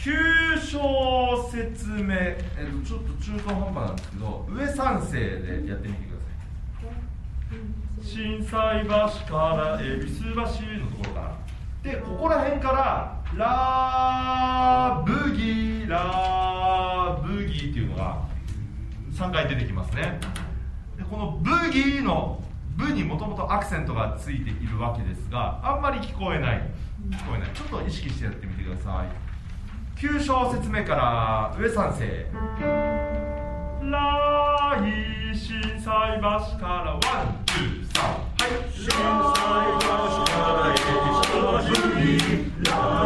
9小節目、ちょっと中途半端なんですけど、上3声でやってみてください。心斎橋から恵比寿橋のところかな。で、ここら辺からラブギーラブギーっていうのが3回出てきますね。で、このブギーのブにもともとアクセントがついているわけですが、あんまり聞こえない。ちょっと意識してやってみてください。9小節目から上3声。ライ心斎橋からワン、ツー、3、はい。心斎橋から恵比寿橋、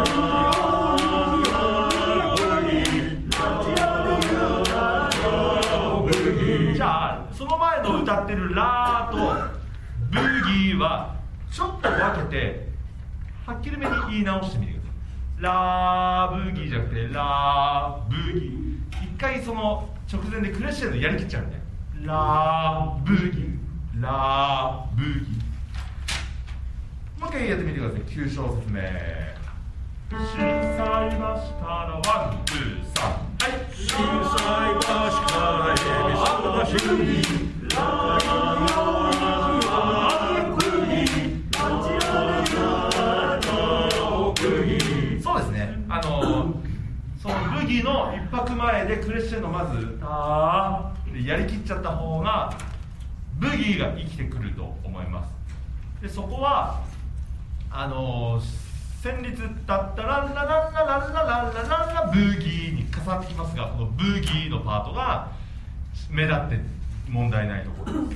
じゃあその前の歌ってるラーとブギーはちょっと分けてはっきりめに言い直してみてください。ラーブギーじゃなくてラーブギー、一回その直前でクレッシェンドやりきっちゃうんで、ラーブギーラーブギー、もう一回やってみてください。9小節目。心斎橋からワン、ツー、3、はい。心斎橋から恵比寿橋にそうですね、そのブギの一拍前でクレッシェンドまずターでやりきっちゃった方がブギーが生きてくると思います。でそこは旋律だったらラララララララララブギーに重なってきますが、このブギーのパートが目立って問題ないところです。